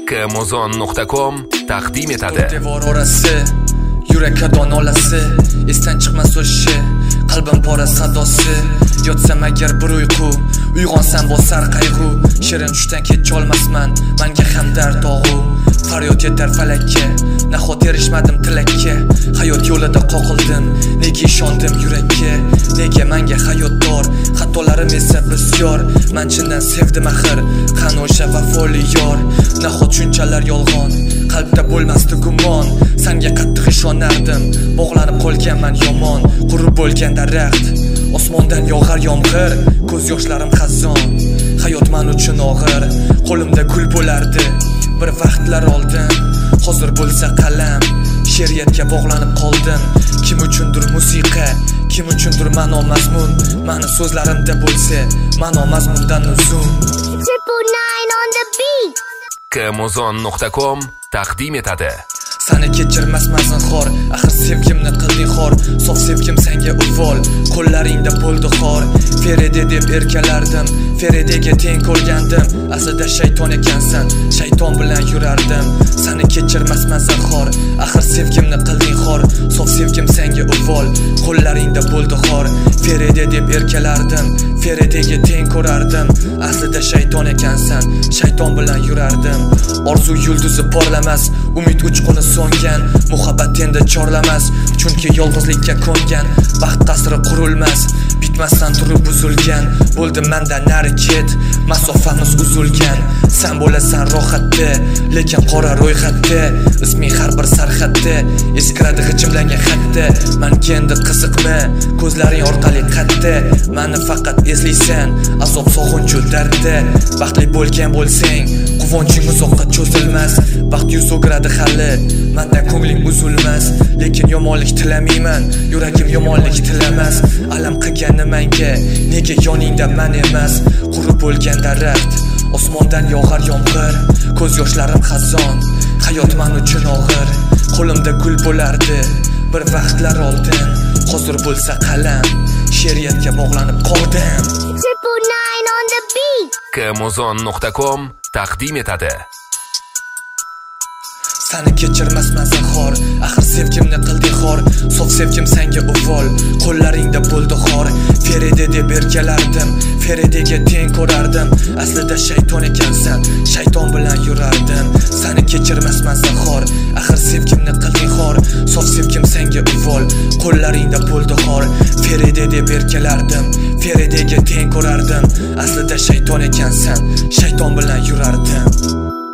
kmozon.com taqdim etadi. Devor orasi, yurakka donolasi, esdan chiqmas o'shi, qalbim pora sadosi. Yotsam agar bir uyqu, uyg'onsam bosar qayg'u. Shirin tushdan kecholmasman, menga hamdard og'u. Faryod yetar falakka, nahot erishmadim tilakka. Hayot yo'lida qoqildim, nega ishondim yurakka? Nega menga hayot dor, xatolarim esa bisyor. Men chindan sevdim axir, qani o'sha vafoli yor. Nahot shunchalar yolg'on, qalbda bo'lmasdi gumon. Senga qattiq ishonardim, bog'lanib qolganman yomon. Qurib bo'lgan daraxt, osmondan yog'ar yomg'ir, ko'z yoshlarim xazon. Hayot men uchun og'ir, qo'limda gul bo'lardi bir vaqtlar oldin. Hozir bo'lsa qalam, she'riyatga bog'lanib qoldim. Kim uchundir musiqa, kim uchundir ma'no mazmun. Mani so'zlarimda bo'lsa, ma'no mazmundan uzun. 999 on the beat. kmozon.com taqdim etadi. Seni kechirmasman zinhor, axir sevgimni qilding xor. Sof sevgim senga uvol, qo'llaringda bo'ldi xor. Feride deb erkalardim, Feridega teng ko'rgandim. Aslida shayton ekansan, shayton bilan yurardim. Seni kechirmasman zinhor, axir sevgimni qilding xor. Sof sevgim senga uvol, qo'llaringda bo'ldi xor. Feride deb erkalardim, Feridega teng ko'rardim. Aslida shayton ekansan, shayton bilan yurardim. Orzu yulduzi porlamas, umid uchquni so'ngan. Muhabbat endi chorlamas, chunki yolg'izlikka ko'ngan. Baxt qasri qurilmas, bitmasdan turib buzilgan. Bo'ldi mendan nari ket, masofamiz uzilgan. Sen bo'lasan rohatda, lekin qora ro'yxatda. Isming har bir sarxatda, eskiradi g'ijimlangan xatda. Menga endi qiziqma, ko'zlaring orqali qatta. Meni faqat eslaysan, azob sog'inch dardda. Baxtli bo'lgan bo'lsang, quvonching uzoqqa cho'zilmas. Baxt yuz o'giradi hali, mendan ko'ngling uzilmas. Lekin yomonlik tilamayman, yuragim yomonlik tilamas. Alam qilgani menga, nega yoningda men emas? Qurib bo'lgan daraxt, osmondan yog'ar yomg'ir, ko'z yoshlarim xazon. Hayot men uchun og'ir, qo'limda gul bo'lardi bir vaqtlar oldin. Hozir bo'lsa qalam, she'riyatga bog'lanib qoldim. 999 on the beat. kmozon.com taqdim etadi. Seni kechirmasman zinhor, axir sevgimni qilding xor. Sof sevgim senga uvol, qo'llaringda bo'ldi xor. Feride deb erkalardim, Feridega teng ko'rardim. Aslida shayton ekansan, shayton bilan yurardim. Seni kechirmasman zinhor, axir sevgimni qilding xor. Sof sevgim senga uvol, qo'llaringda bo'ldi xor. Feride deb erkalardim, Feridega teng ko'rardim. Aslida shayton ekansan, shayton bilan yurardim.